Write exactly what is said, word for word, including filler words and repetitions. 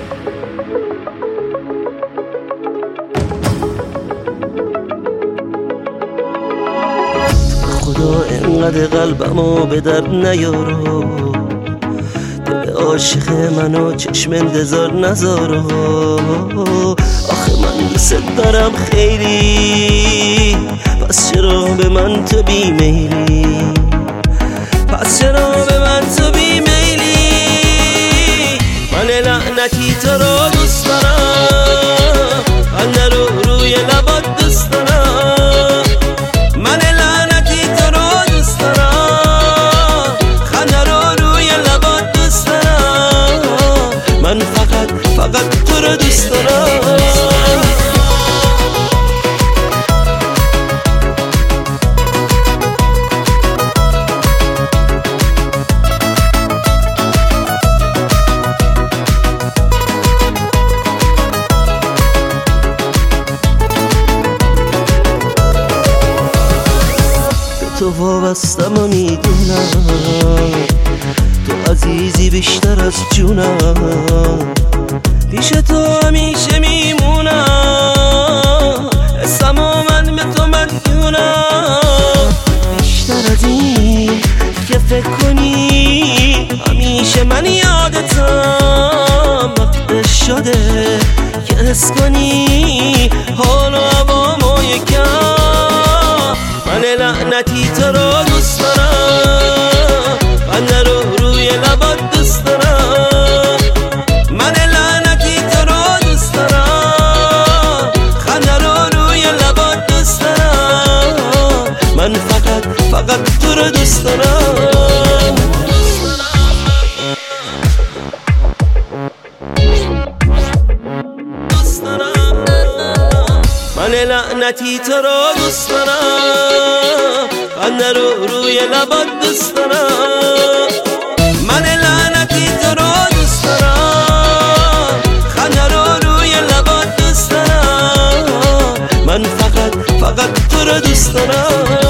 خدا انقدر قلبمو به درد نیارو، دل عاشق منو چشم انتظار نذارو. آخه من دوست دارم خیلی، پس چرا به من تو بیمیلی؟ پس چرا به من تو بیمیلی؟ من لعنتی تو رو دوست دارم، خنده رو روی لبات دوست دارم. من لعنتی تو رو دوست دارم، خنده رو روی لبات دوست دارم. من فقط فقط تو رو دوست دارم. تو وابستم و میدونم، تو عزیزی بیشتر از جونم. پیش تو همیشه میمونم، حسم و من به تو مدیونم. بیشتر از این که فکر کنی، همیشه من یادتم. وقت شده که حس کنی حال و هوامو یکم. من لعنتی تو رو دوست دارم، خنده رو روی لبات دوست دارم. من لعنتی تو رو دوست دارم، خنده رو روی لبات دوست دارم. من فقط فقط تو رو دوست دارم. دوست دارم. من لعنتی تو رو دوست دارم، خنده رو روی لبات دوست دارم. من لعنتی تو رو دوست دارم، خنده رو روی لبات دوست دارم. من فقط فقط تو رو دوست دارم.